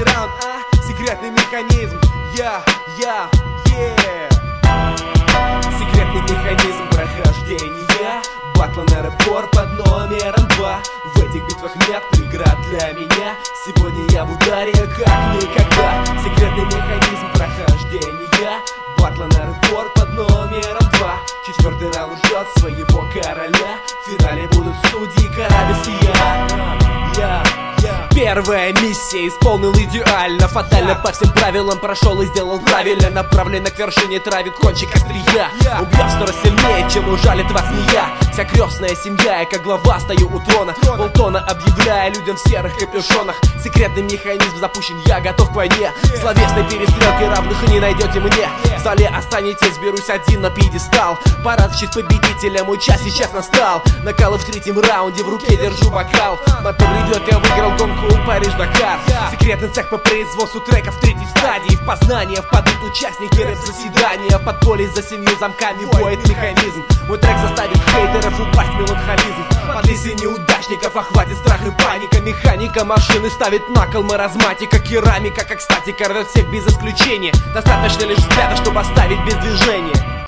раунд, секретный механизм, секретный механизм прохождения батла на рэп-вор под номером 2. В этих битвах нет преград для меня. Сегодня я в ударе как никогда. Секретный механизм прохождения батла на рэп-вор под номером 2. Четвертый раунд ждет своего короля. В финале будут судьи короля сия. Первая миссия исполнил идеально, фатально, по всем правилам прошел и сделал правильно. Направленно к вершине травит кончик острия. Убьет сто раз сильнее, чем ужалит вас змея. Вся крестная семья, я как глава стою у трона. Полтона объявляя людям в серых капюшонах. Секретный механизм запущен, я готов к войне. Словесной перестрелки равных не найдете мне. В зале останетесь, берусь один на пьедестал. Парад в честь победителя, мой час сейчас настал. Накалы в третьем раунде, в руке держу бокал. Мотор идет, я выиграл гонку Париж-Дакар. Секретный цех по производству треков третьей стадии. В познание впадут участники рэп-заседания. В подполье за 7 замками воет механизм. Мой трек заставит хейтеров упасть в меланхолизм. Под листья неудачников охватит страх и паника. Механика машины ставит на кол маразматика. Керамика как статика рвет всех без исключения. Достаточно лишь взгляда, чтобы оставить без движения.